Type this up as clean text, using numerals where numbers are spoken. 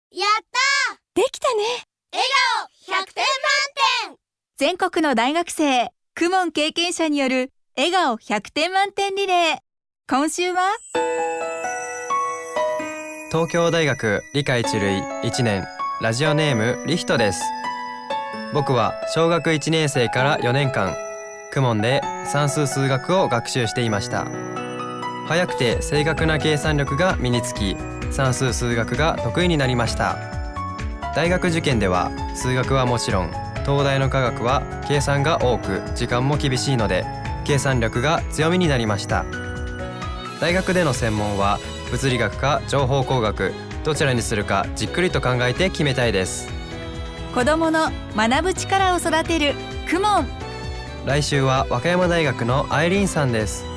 やったできたね。 笑顔100点満点。 全国の大学生、公文経験者による笑顔100点満点リレー。今週は東京大学理科一類1年、ラジオネームリヒトです。僕は小学1年生から4年間、公文で算数数学を学習していました。早くて正確な計算力が身につき、算数数学が得意になりました。大学受験では数学はもちろん、東大の科学は計算が多く時間も厳しいので、計算力が強みになりました。大学での専門は物理学か情報工学、どちらにするかじっくりと考えて決めたいです。 子どもの学ぶ力を育てる公文。 来週は和歌山大学のアイリーンさんです。